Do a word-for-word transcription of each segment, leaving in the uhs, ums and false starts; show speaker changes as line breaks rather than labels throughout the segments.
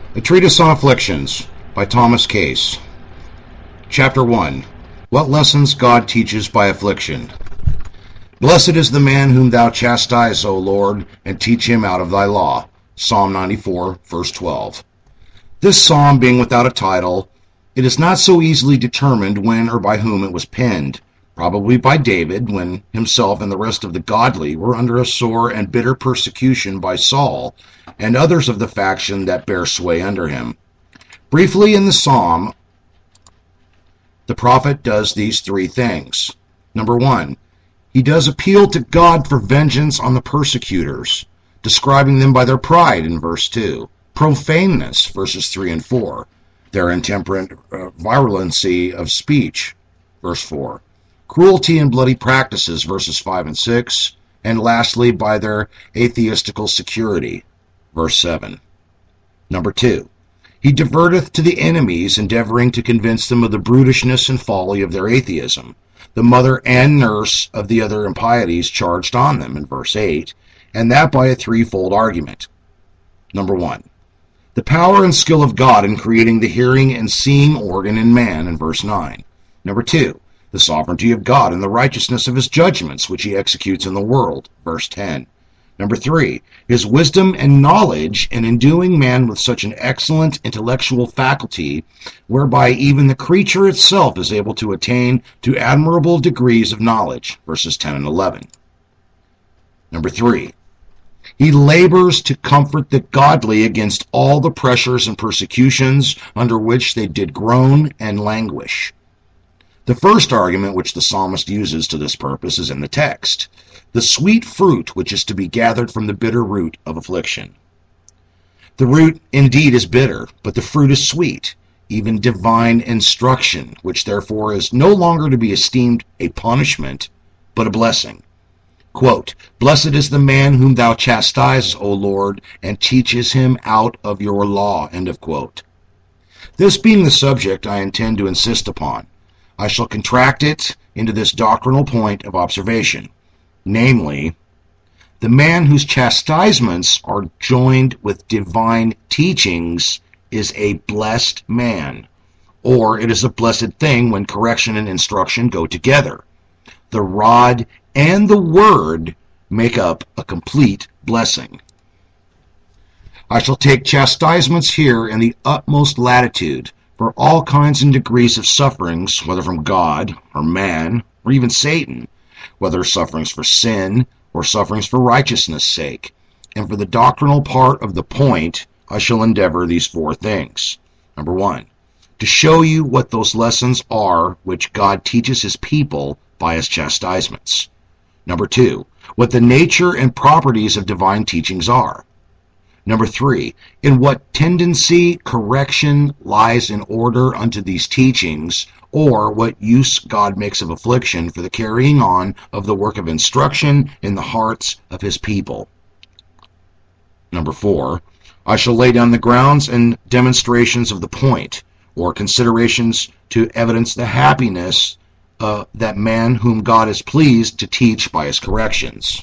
A Treatise on Afflictions by Thomas Case. Chapter one. What Lessons God Teaches by Affliction. Blessed is the man whom thou chastise, O Lord, and teach him out of thy law. Psalm ninety-four, verse twelve. This psalm being without a title, it is not so easily determined when or by whom it was penned. Probably by David, when himself and the rest of the godly were under a sore and bitter persecution by Saul and others of the faction that bear sway under him. Briefly in the psalm, the prophet does these three things. Number one, he does appeal to God for vengeance on the persecutors, describing them by their pride in verse two, profaneness, verses three and four, their intemperate uh, virulency of speech, verse four, cruelty and bloody practices, verses five and six, and lastly, by their atheistical security, verse seven. Number two, he diverteth to the enemies, endeavoring to convince them of the brutishness and folly of their atheism, the mother and nurse of the other impieties charged on them, in verse eight, and that by a threefold argument. Number one, the power and skill of God in creating the hearing and seeing organ in man, in verse nine. Number two, the sovereignty of God and the righteousness of his judgments, which he executes in the world, verse ten. Number three, his wisdom and knowledge in enduing man with such an excellent intellectual faculty, whereby even the creature itself is able to attain to admirable degrees of knowledge, verses ten and eleven. Number three, he labors to comfort the godly against all the pressures and persecutions under which they did groan and languish. The first argument which the psalmist uses to this purpose is in the text, the sweet fruit which is to be gathered from the bitter root of affliction. The root indeed is bitter, but the fruit is sweet, even divine instruction, which therefore is no longer to be esteemed a punishment, but a blessing. Quote, Blessed is the man whom thou chastise, O Lord, and teaches him out of your law. End of quote. This being the subject I intend to insist upon, I shall contract it into this doctrinal point of observation, namely, the man whose chastisements are joined with divine teachings is a blessed man, or it is a blessed thing when correction and instruction go together. The rod and the word make up a complete blessing. I shall take chastisements here in the utmost latitude, for all kinds and degrees of sufferings, whether from God or man or even Satan, whether sufferings for sin or sufferings for righteousness' sake. And for the doctrinal part of the point, I shall endeavor these four things. Number one, to show you what those lessons are which God teaches his people by his chastisements. Number two, what the nature and properties of divine teachings are. Number three, in what tendency correction lies in order unto these teachings, or what use God makes of affliction for the carrying on of the work of instruction in the hearts of his people. Number four, I shall lay down the grounds and demonstrations of the point, or considerations to evidence the happiness uh, that man whom God is pleased to teach by his corrections.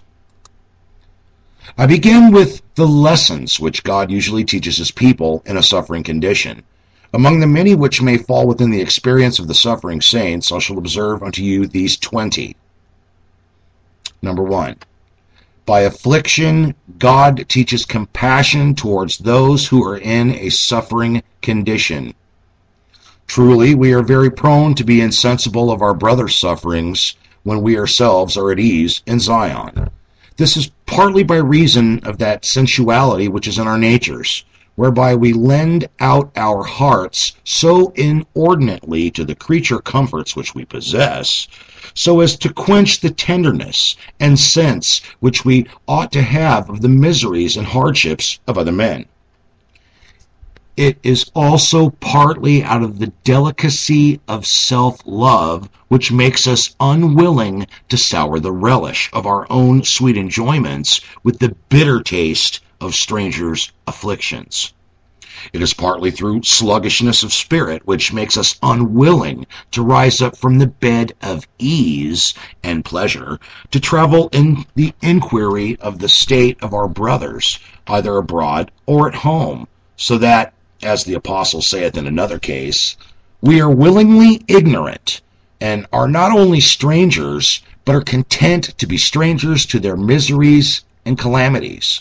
I begin with the lessons which God usually teaches his people in a suffering condition. Among the many which may fall within the experience of the suffering saints, I shall observe unto you these twenty. Number one, by affliction, God teaches compassion towards those who are in a suffering condition. Truly, we are very prone to be insensible of our brother's sufferings when we ourselves are at ease in Zion. This is partly by reason of that sensuality which is in our natures, whereby we lend out our hearts so inordinately to the creature comforts which we possess, so as to quench the tenderness and sense which we ought to have of the miseries and hardships of other men. It is also partly out of the delicacy of self-love which makes us unwilling to sour the relish of our own sweet enjoyments with the bitter taste of strangers' afflictions. It is partly through sluggishness of spirit which makes us unwilling to rise up from the bed of ease and pleasure to travel in the inquiry of the state of our brothers, either abroad or at home, so that as the apostle saith in another case, we are willingly ignorant, and are not only strangers, but are content to be strangers to their miseries and calamities.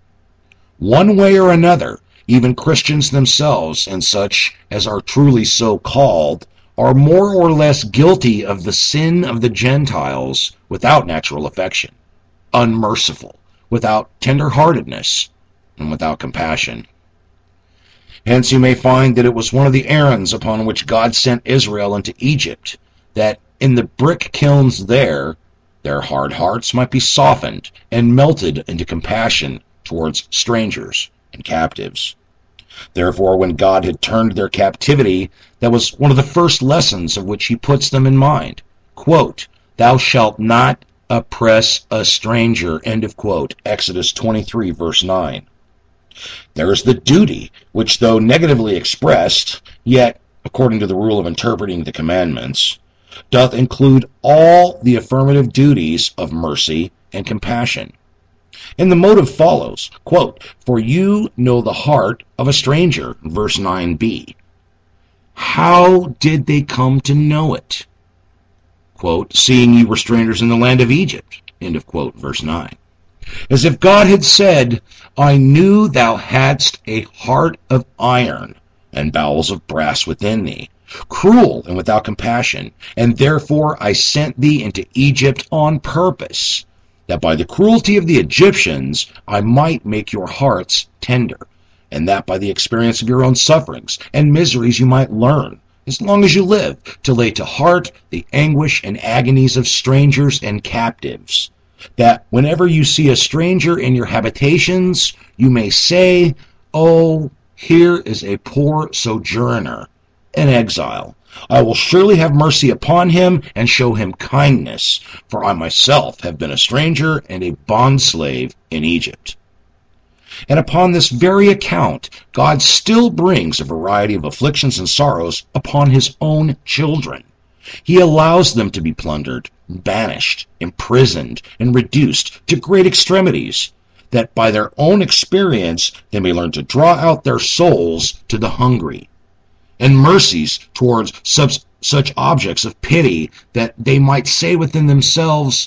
One way or another, even Christians themselves, and such as are truly so called, are more or less guilty of the sin of the Gentiles without natural affection, unmerciful, without tender-heartedness, and without compassion. Hence you may find that it was one of the errands upon which God sent Israel into Egypt, that in the brick kilns there, their hard hearts might be softened and melted into compassion towards strangers and captives. Therefore, when God had turned their captivity, that was one of the first lessons of which he puts them in mind. Quote, thou shalt not oppress a stranger, end of quote, Exodus twenty-three, verse nine. There is the duty, which though negatively expressed, yet, according to the rule of interpreting the commandments, doth include all the affirmative duties of mercy and compassion. And the motive follows, quote, for you know the heart of a stranger, verse nine b. How did they come to know it? Quote, seeing you were strangers in the land of Egypt, end of quote, verse nine. As if God had said, I knew thou hadst a heart of iron and bowels of brass within thee, cruel and without compassion, and therefore I sent thee into Egypt on purpose, that by the cruelty of the Egyptians I might make your hearts tender, and that by the experience of your own sufferings and miseries you might learn, as long as you live, to lay to heart the anguish and agonies of strangers and captives, that whenever you see a stranger in your habitations, you may say, oh, here is a poor sojourner, an exile. I will surely have mercy upon him and show him kindness, for I myself have been a stranger and a bondslave in Egypt. And upon this very account, God still brings a variety of afflictions and sorrows upon his own children. He allows them to be plundered, banished, imprisoned, and reduced to great extremities, that by their own experience they may learn to draw out their souls to the hungry, and mercies towards such, such objects of pity, that they might say within themselves,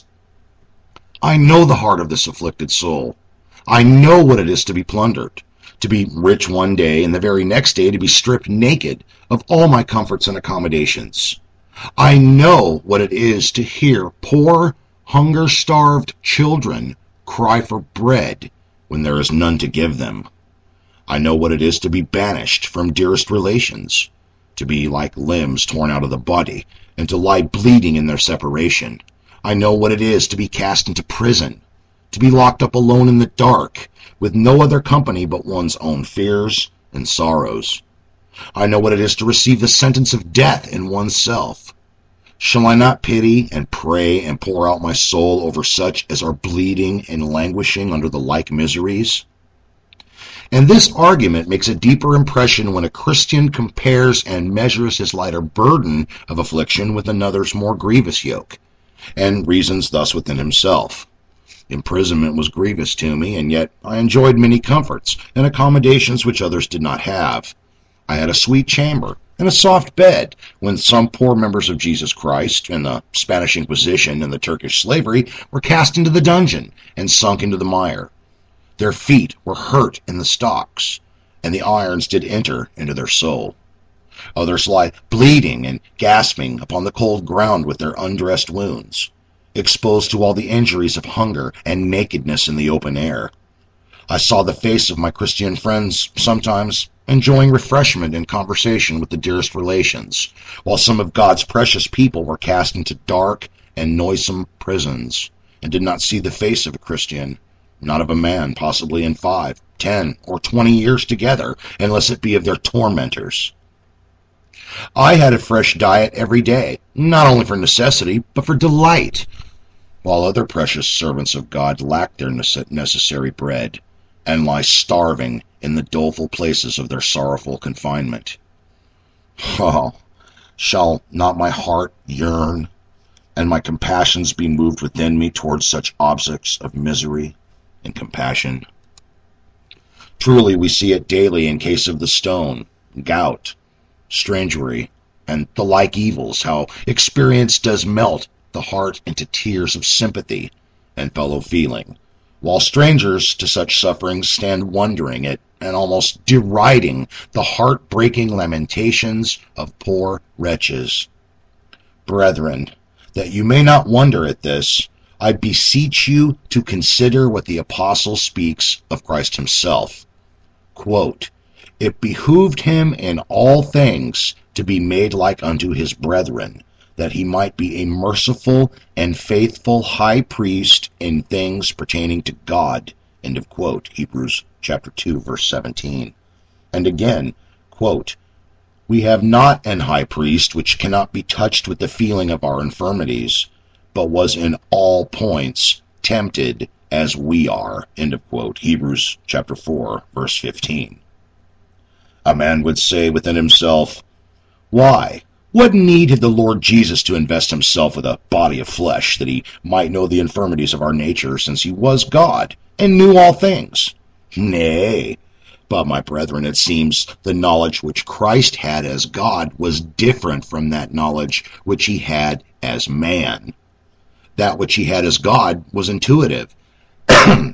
I know the heart of this afflicted soul. I know what it is to be plundered, to be rich one day, and the very next day to be stripped naked of all my comforts and accommodations. I know what it is to hear poor, hunger-starved children cry for bread when there is none to give them. I know what it is to be banished from dearest relations, to be like limbs torn out of the body, and to lie bleeding in their separation. I know what it is to be cast into prison, to be locked up alone in the dark, with no other company but one's own fears and sorrows. I know what it is to receive the sentence of death in oneself. Shall I not pity and pray and pour out my soul over such as are bleeding and languishing under the like miseries? And this argument makes a deeper impression when a Christian compares and measures his lighter burden of affliction with another's more grievous yoke, and reasons thus within himself. Imprisonment was grievous to me, and yet I enjoyed many comforts and accommodations which others did not have. I had a sweet chamber and a soft bed, when some poor members of Jesus Christ, in the Spanish Inquisition and the Turkish slavery, were cast into the dungeon and sunk into the mire. Their feet were hurt in the stocks, and the irons did enter into their soul. Others lie bleeding and gasping upon the cold ground with their undressed wounds, exposed to all the injuries of hunger and nakedness in the open air. I saw the face of my Christian friends sometimes enjoying refreshment and conversation with the dearest relations, while some of God's precious people were cast into dark and noisome prisons, and did not see the face of a Christian, not of a man, possibly in five, ten, or twenty years together, unless it be of their tormentors. I had a fresh diet every day, not only for necessity, but for delight, while other precious servants of God lack their necessary bread, and lie starving in the doleful places of their sorrowful confinement. Oh, shall not my heart yearn, and my compassions be moved within me towards such objects of misery and compassion? Truly, we see it daily in case of the stone, gout, strangery, and the like evils, how experience does melt the heart into tears of sympathy and fellow feeling, while strangers to such sufferings stand wondering at and almost deriding the heart-breaking lamentations of poor wretches. Brethren, that you may not wonder at this, I beseech you to consider what the apostle speaks of Christ himself. Quote, "It behooved him in all things to be made like unto his brethren, that he might be a merciful and faithful high priest in things pertaining to God." End of quote. Hebrews chapter two, verse seventeen. And again, quote, "We have not an high priest which cannot be touched with the feeling of our infirmities, but was in all points tempted as we are." End of quote. Hebrews chapter four, verse fifteen. A man would say within himself, why? What need had the Lord Jesus to invest himself with a body of flesh, that he might know the infirmities of our nature, since he was God, and knew all things? Nay, but my brethren, it seems the knowledge which Christ had as God was different from that knowledge which he had as man. That which he had as God was intuitive. That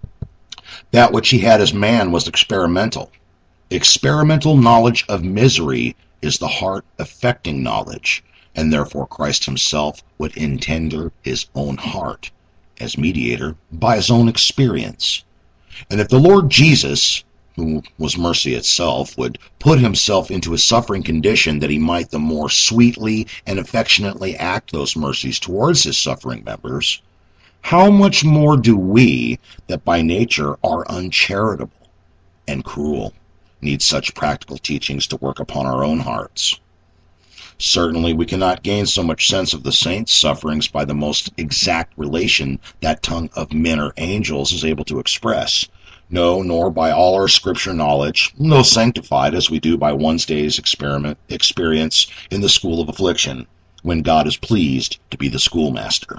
which he had as man was experimental. Experimental knowledge of misery is the heart-affecting knowledge, and therefore Christ himself would intender his own heart as mediator by his own experience. And if the Lord Jesus, who was mercy itself, would put himself into a suffering condition that he might the more sweetly and affectionately act those mercies towards his suffering members, how much more do we, that by nature are uncharitable and cruel, need such practical teachings to work upon our own hearts? Certainly we cannot gain so much sense of the saints' sufferings by the most exact relation that tongue of men or angels is able to express. No, nor by all our scripture knowledge, no sanctified as we do by one day's experiment experience in the school of affliction, when God is pleased to be the schoolmaster.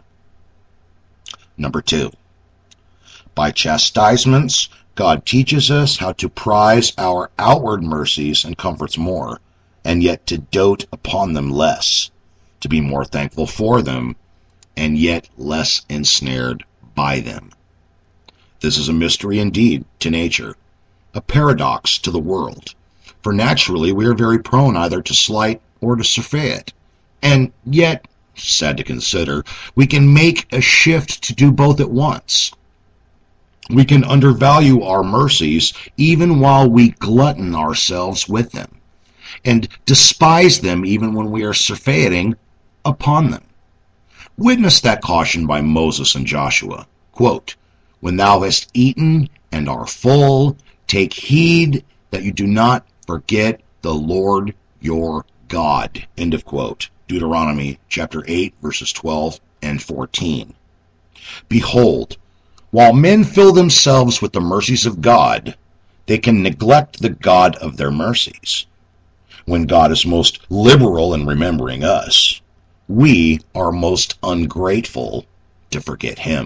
Number two, by chastisements, God teaches us how to prize our outward mercies and comforts more, and yet to dote upon them less, to be more thankful for them, and yet less ensnared by them. This is a mystery indeed to nature, a paradox to the world, for naturally we are very prone either to slight or to survey it, and yet, sad to consider, we can make a shift to do both at once. We can undervalue our mercies even while we glutton ourselves with them, and despise them even when we are surfeiting upon them. Witness that caution by Moses and Joshua. Quote, "When thou hast eaten and are full, take heed that you do not forget the Lord your God." End of quote. Deuteronomy chapter eight, verses twelve and fourteen. Behold, while men fill themselves with the mercies of God, they can neglect the God of their mercies. When God is most liberal in remembering us, we are most ungrateful to forget him.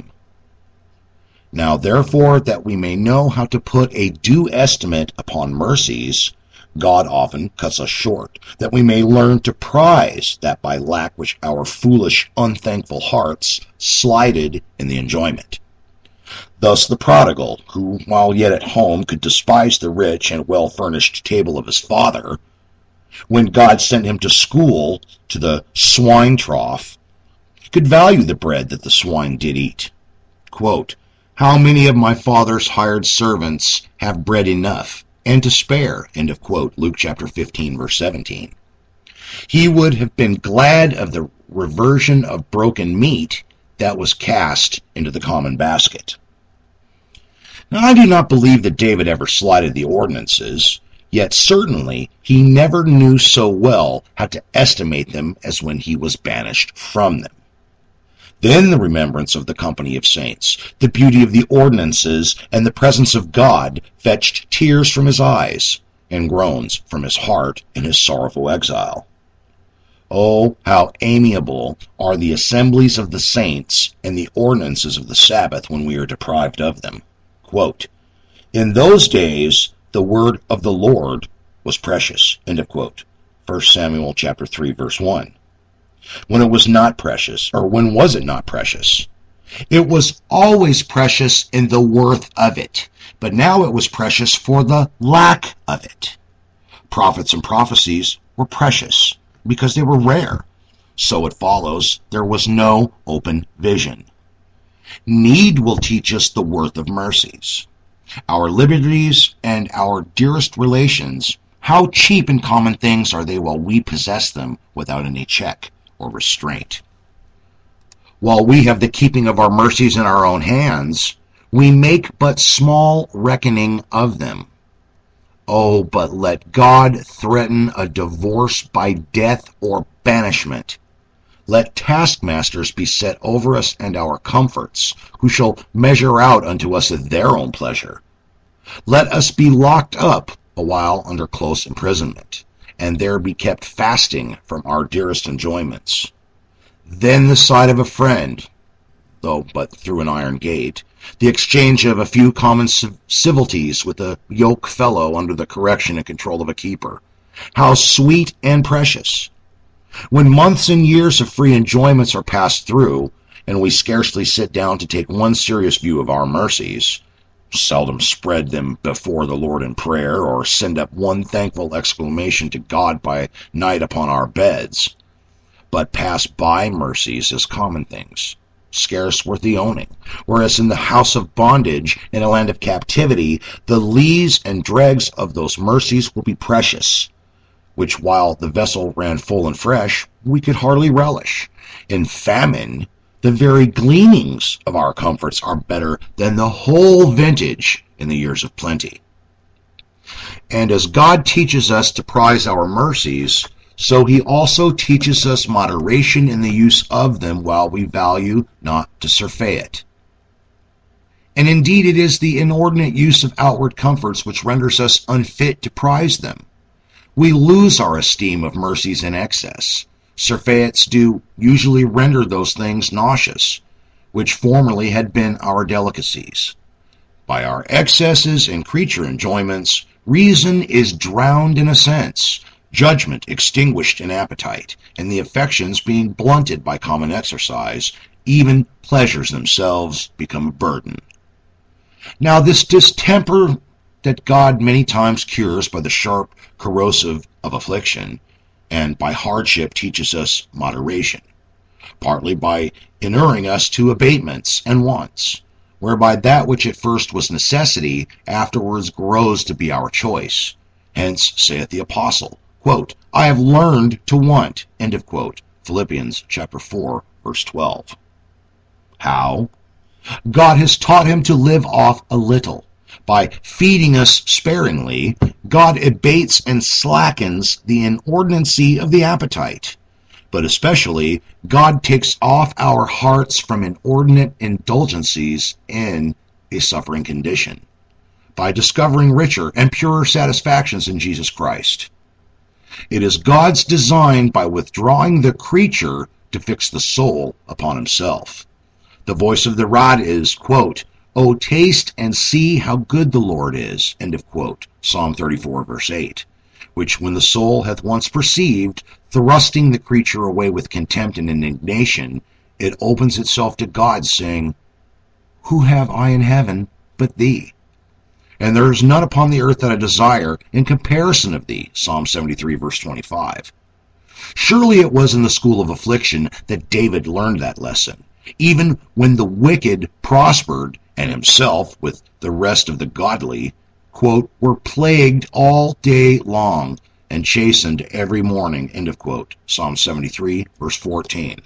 Now therefore, that we may know how to put a due estimate upon mercies, God often cuts us short, that we may learn to prize that by lack which our foolish, unthankful hearts slighted in the enjoyment. Thus the prodigal, who, while yet at home, could despise the rich and well-furnished table of his father, when God sent him to school, to the swine trough, could value the bread that the swine did eat. Quote, "How many of my father's hired servants have bread enough, and to spare?" End of quote. Luke chapter fifteen, verse seventeen. He would have been glad of the reversion of broken meat that was cast into the common basket. Now, I do not believe that David ever slighted the ordinances, yet certainly he never knew so well how to estimate them as when he was banished from them. Then the remembrance of the company of saints, the beauty of the ordinances, and the presence of God fetched tears from his eyes and groans from his heart in his sorrowful exile. Oh, how amiable are the assemblies of the saints and the ordinances of the Sabbath when we are deprived of them. Quote, In those days, the word of the Lord was precious. End of quote. First Samuel chapter three, verse one. When it was not precious, or when was it not precious? It was always precious in the worth of it, but now it was precious for the lack of it. Prophets and prophecies were precious because they were rare. So it follows there was no open vision. Need will teach us the worth of mercies. Our liberties and our dearest relations, how cheap and common things are they while we possess them without any check or restraint. While we have the keeping of our mercies in our own hands, we make but small reckoning of them. Oh, but let God threaten a divorce by death or banishment. Let taskmasters be set over us and our comforts, who shall measure out unto us their own pleasure. Let us be locked up a while under close imprisonment, and there be kept fasting from our dearest enjoyments. Then the sight of a friend, though but through an iron gate, the exchange of a few common civilities with a yoke fellow under the correction and control of a keeper. How sweet and precious! When months and years of free enjoyments are passed through, and we scarcely sit down to take one serious view of our mercies, seldom spread them before the Lord in prayer, or send up one thankful exclamation to God by night upon our beds, but pass by mercies as common things, scarce worth the owning, whereas in the house of bondage, in a land of captivity, the lees and dregs of those mercies will be precious, which while the vessel ran full and fresh, we could hardly relish. In famine, the very gleanings of our comforts are better than the whole vintage in the years of plenty. And as God teaches us to prize our mercies, so he also teaches us moderation in the use of them while we value not to surfeit. And indeed it is the inordinate use of outward comforts which renders us unfit to prize them. We lose our esteem of mercies in excess. Surfeits do usually render those things nauseous, which formerly had been our delicacies. By our excesses and creature enjoyments, reason is drowned in a sense, judgment extinguished in appetite, and the affections being blunted by common exercise, even pleasures themselves become a burden. Now this distemper that God many times cures by the sharp corrosive of affliction, and by hardship teaches us moderation, partly by inuring us to abatements and wants, whereby that which at first was necessity afterwards grows to be our choice. Hence saith the apostle, quote, I have learned to want, end of quote, Philippians chapter four, verse twelve. How? God has taught him to live off a little. By feeding us sparingly, God abates and slackens the inordinacy of the appetite. But especially, God takes off our hearts from inordinate indulgencies in a suffering condition, by discovering richer and purer satisfactions in Jesus Christ. It is God's design by withdrawing the creature to fix the soul upon himself. The voice of the rod is, quote, O taste and see how good the Lord is, end of quote, Psalm thirty-four, verse eight, which when the soul hath once perceived, thrusting the creature away with contempt and indignation, it opens itself to God, saying, Who have I in heaven but thee? And there is none upon the earth that I desire in comparison of thee, Psalm seventy-three, verse twenty-five. Surely it was in the school of affliction that David learned that lesson, even when the wicked prospered, and himself, with the rest of the godly, quote, were plagued all day long, and chastened every morning, end of quote, Psalm seventy-three, verse fourteen.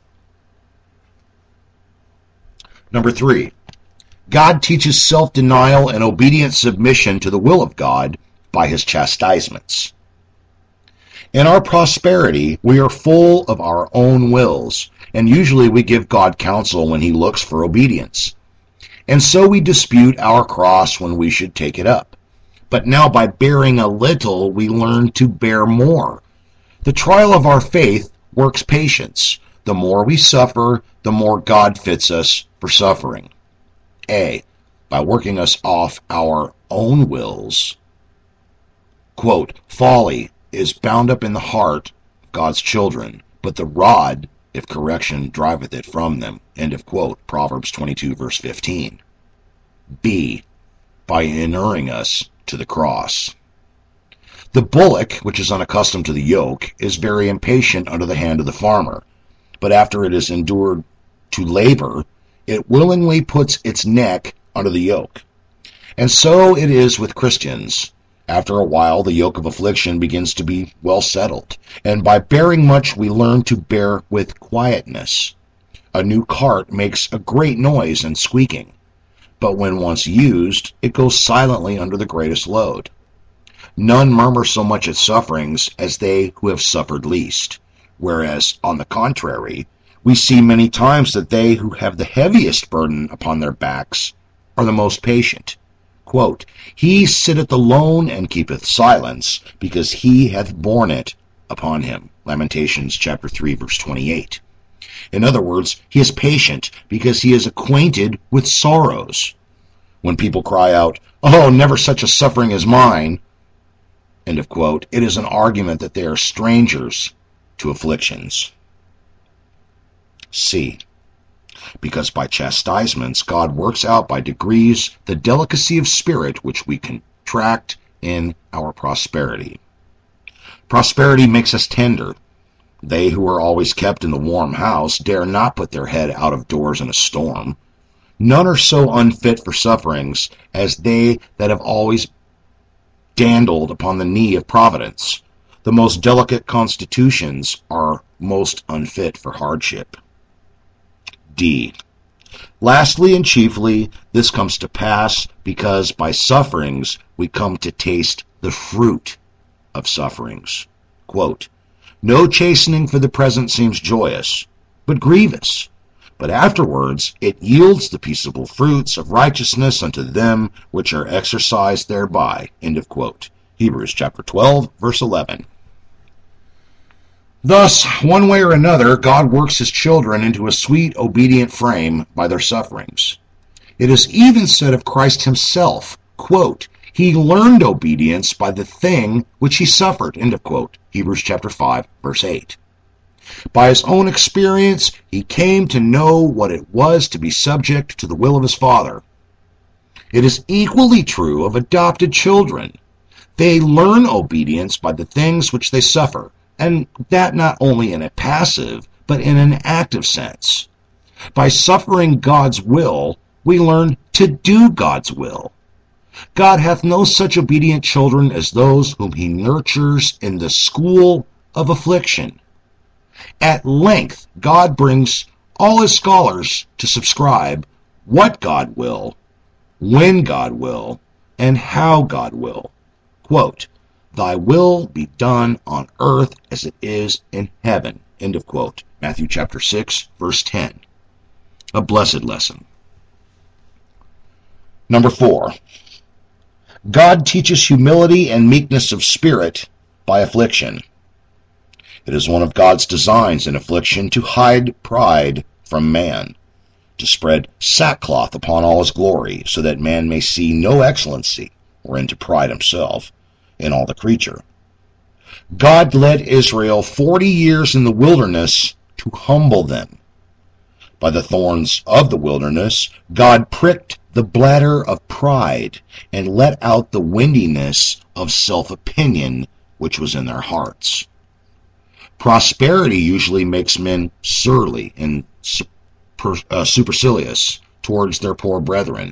Number three, God teaches self-denial and obedient submission to the will of God by his chastisements. In our prosperity, we are full of our own wills, and usually we give God counsel when he looks for obedience. And so we dispute our cross when we should take it up. But now by bearing a little, we learn to bear more. The trial of our faith works patience. The more we suffer, the more God fits us for suffering. A, by working us off our own wills. Quote, folly is bound up in the heart of God's children, but the rod, if correction, driveth it from them. End of quote. Proverbs twenty-two, verse fifteen. B. By inuring us to the cross. The bullock, which is unaccustomed to the yoke, is very impatient under the hand of the farmer, but after it is endured to labor, it willingly puts its neck under the yoke. And so it is with Christians. After a while, the yoke of affliction begins to be well settled, and by bearing much we learn to bear with quietness. A new cart makes a great noise and squeaking, but when once used, it goes silently under the greatest load. None murmur so much at sufferings as they who have suffered least, whereas, on the contrary, we see many times that they who have the heaviest burden upon their backs are the most patient. Quote, he sitteth alone and keepeth silence, because he hath borne it upon him. Lamentations chapter three, verse twenty-eight. In other words, he is patient because he is acquainted with sorrows. When people cry out, oh, never such a suffering as mine, end of quote, it is an argument that they are strangers to afflictions. C. Because by chastisements God works out by degrees the delicacy of spirit which we contract in our prosperity. Prosperity makes us tender. They who are always kept in the warm house dare not put their head out of doors in a storm. None are so unfit for sufferings as they that have always dandled upon the knee of providence. The most delicate constitutions are most unfit for hardship. D. Lastly and chiefly, this comes to pass because by sufferings we come to taste the fruit of sufferings. Quote, no chastening for the present seems joyous, but grievous. But afterwards it yields the peaceable fruits of righteousness unto them which are exercised thereby. End of quote. Hebrews chapter twelve, verse eleven. Thus, one way or another, God works his children into a sweet, obedient frame by their sufferings. It is even said of Christ himself, quote, he learned obedience by the thing which he suffered, end of quote. Hebrews chapter five, verse eight. By his own experience, he came to know what it was to be subject to the will of his Father. It is equally true of adopted children. They learn obedience by the things which they suffer, and that not only in a passive, but in an active sense. By suffering God's will, we learn to do God's will. God hath no such obedient children as those whom he nurtures in the school of affliction. At length, God brings all his scholars to subscribe what God will, when God will, and how God will. Quote, thy will be done on earth as it is in heaven. End of quote. Matthew chapter six, verse ten. A blessed lesson. Number four. God teaches humility and meekness of spirit by affliction. It is one of God's designs in affliction to hide pride from man, to spread sackcloth upon all his glory, so that man may see no excellency, wherein to pride himself, in all the creature. God led Israel forty years in the wilderness to humble them. By the thorns of the wilderness, God pricked the bladder of pride and let out the windiness of self-opinion which was in their hearts. Prosperity usually makes men surly and super, uh, supercilious towards their poor brethren.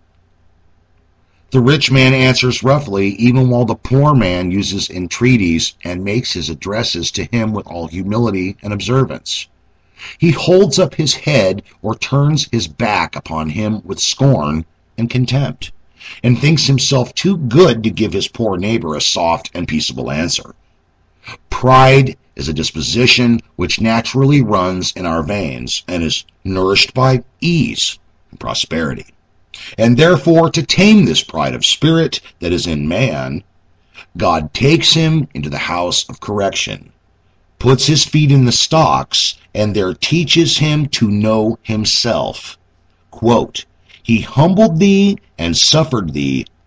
The rich man answers roughly, even while the poor man uses entreaties and makes his addresses to him with all humility and observance. He holds up his head or turns his back upon him with scorn and contempt, and thinks himself too good to give his poor neighbor a soft and peaceable answer. Pride is a disposition which naturally runs in our veins and is nourished by ease and prosperity. And therefore, to tame this pride of spirit that is in man, God takes him into the house of correction, puts his feet in the stocks, and there teaches him to know himself. Quote, he humbled thee and suffered thee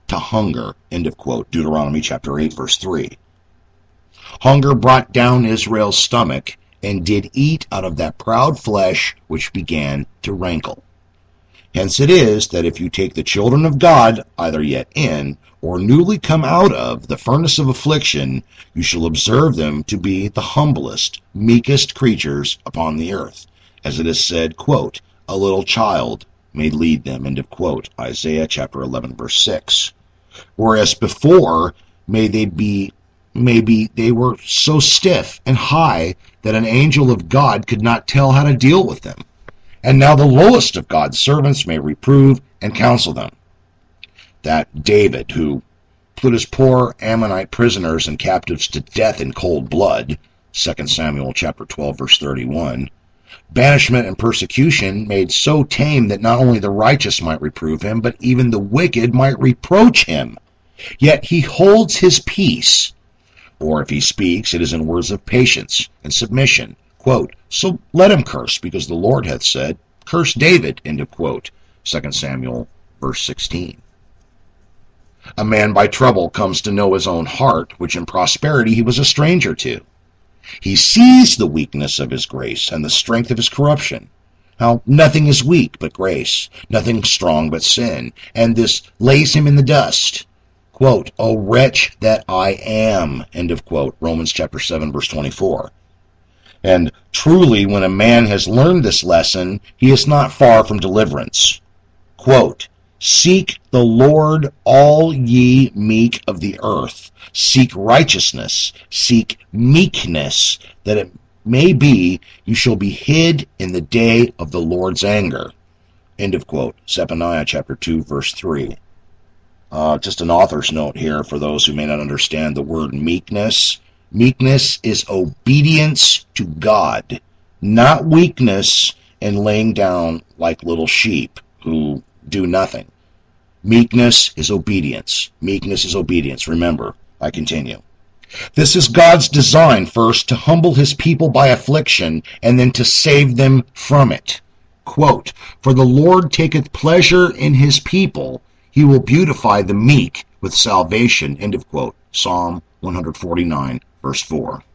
to hunger, end of quote, Deuteronomy chapter eight, verse three. Hunger brought down Israel's stomach, and did eat out of that proud flesh which began to rankle. Hence it is that if you take the children of God, either yet in, or newly come out of, the furnace of affliction, you shall observe them to be the humblest, meekest creatures upon the earth. As it is said, quote, a little child may lead them, end of quote, Isaiah chapter eleven, verse six. Whereas before, may they be Maybe they were so stiff and high that an angel of God could not tell how to deal with them. And now the lowest of God's servants may reprove and counsel them. That David, who put his poor Ammonite prisoners and captives to death in cold blood, Second Samuel chapter twelve, verse thirty-one, banishment and persecution made so tame that not only the righteous might reprove him, but even the wicked might reproach him. Yet he holds his peace. Or if he speaks, it is in words of patience and submission. Quote, so let him curse, because the Lord hath said, curse David, end of quote, Second Samuel, verse sixteen. A man by trouble comes to know his own heart, which in prosperity he was a stranger to. He sees the weakness of his grace and the strength of his corruption. How nothing is weak but grace, nothing strong but sin, and this lays him in the dust. Quote, O wretch that I am, end of quote, Romans chapter seven, verse twenty-four. And truly, when a man has learned this lesson, he is not far from deliverance. Quote, seek the Lord, all ye meek of the earth. Seek righteousness, seek meekness, that it may be you shall be hid in the day of the Lord's anger. End of quote, Zephaniah chapter two, verse three. Uh, just an author's note here for those who may not understand the word meekness. Meekness is obedience to God, not weakness and laying down like little sheep who do nothing. Meekness is obedience. Meekness is obedience. Remember, I continue. This is God's design, first to humble his people by affliction, and then to save them from it. Quote, for the Lord taketh pleasure in his people, he will beautify the meek with salvation, end of quote, Psalm one forty-nine, verse four.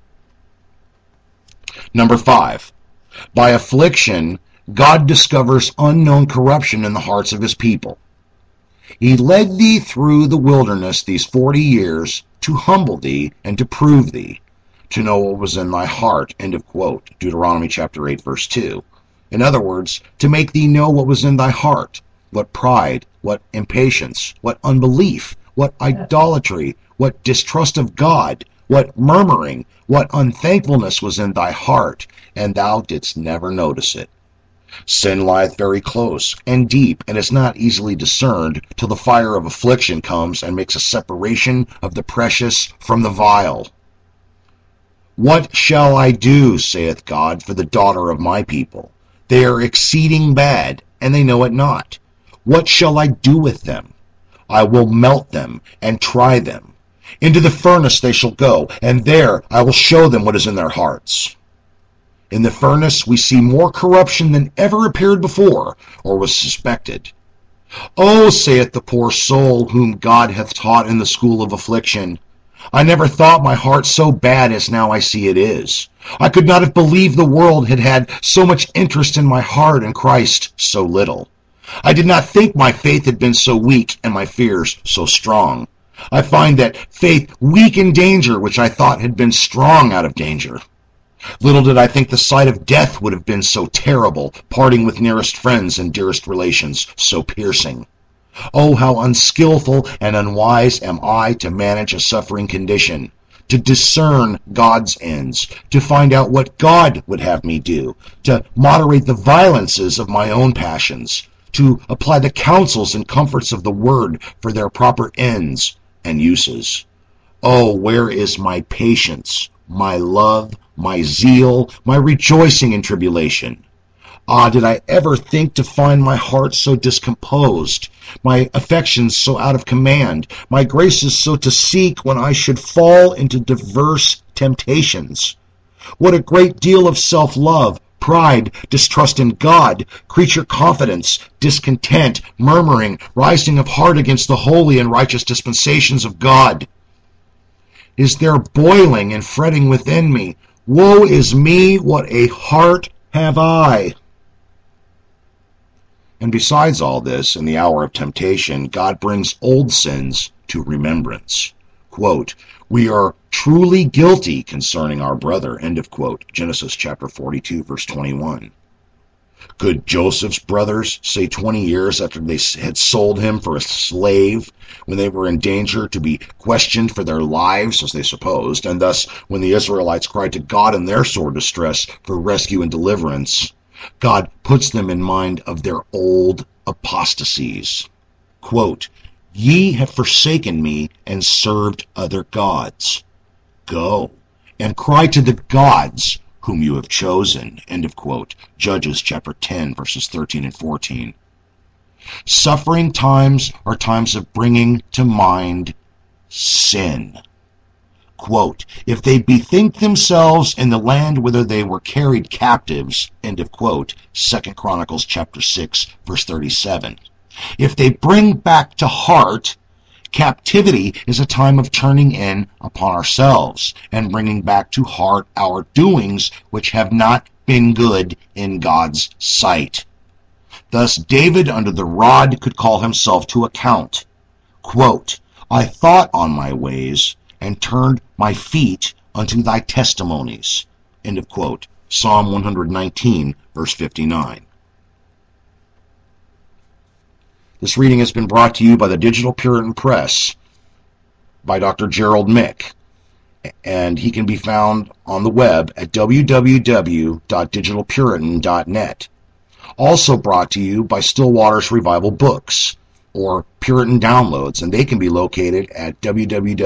Number five, by affliction, God discovers unknown corruption in the hearts of his people. He led thee through the wilderness these forty years to humble thee and to prove thee, to know what was in thy heart, end of quote, Deuteronomy chapter eight, verse two. In other words, to make thee know what was in thy heart, what pride, what impatience, what unbelief, what idolatry, what distrust of God, what murmuring, what unthankfulness was in thy heart, and thou didst never notice it. Sin lieth very close and deep, and is not easily discerned till the fire of affliction comes and makes a separation of the precious from the vile. What shall I do, saith God, for the daughter of my people? They are exceeding bad, and they know it not. What shall I do with them? I will melt them and try them. Into the furnace they shall go, and there I will show them what is in their hearts. In the furnace we see more corruption than ever appeared before, or was suspected. O, saith the poor soul whom God hath taught in the school of affliction, I never thought my heart so bad as now I see it is. I could not have believed the world had had so much interest in my heart and Christ so little. I did not think my faith had been so weak and my fears so strong. I find that faith weak in danger, which I thought had been strong out of danger. Little did I think the sight of death would have been so terrible, parting with nearest friends and dearest relations so piercing. Oh, how unskillful and unwise am I to manage a suffering condition, to discern God's ends, to find out what God would have me do, to moderate the violences of my own passions, to apply the counsels and comforts of the word for their proper ends and uses. Oh, where is my patience, my love, my zeal, my rejoicing in tribulation? Ah, did I ever think to find my heart so discomposed, my affections so out of command, my graces so to seek when I should fall into diverse temptations? What a great deal of self-love, pride, distrust in God, creature confidence, discontent, murmuring, rising of heart against the holy and righteous dispensations of God. Is there boiling and fretting within me? Woe is me, what a heart have I! And besides all this, in the hour of temptation, God brings old sins to remembrance. Quote, we are truly guilty concerning our brother, end of quote, Genesis chapter forty-two, verse twenty-one. Could Joseph's brothers say twenty years after they had sold him for a slave, when they were in danger to be questioned for their lives, as they supposed, and thus when the Israelites cried to God in their sore distress for rescue and deliverance, God puts them in mind of their old apostasies. Quote, ye have forsaken me and served other gods. Go and cry to the gods whom you have chosen. End of quote. Judges chapter ten, verses thirteen and fourteen. Suffering times are times of bringing to mind sin. Quote, if they bethink themselves in the land whither they were carried captives, end of quote, Second Chronicles chapter six, verse thirty-seven. If they bring back to heart, captivity is a time of turning in upon ourselves and bringing back to heart our doings which have not been good in God's sight. Thus David under the rod could call himself to account. Quote, I thought on my ways and turned my feet unto thy testimonies. End of quote. Psalm one nineteen, verse fifty-nine. This reading has been brought to you by the Digital Puritan Press by Doctor Gerald Mick, and he can be found on the web at w w w dot digital puritan dot net. Also brought to you by Stillwater's Revival Books, or Puritan Downloads, and they can be located at w w w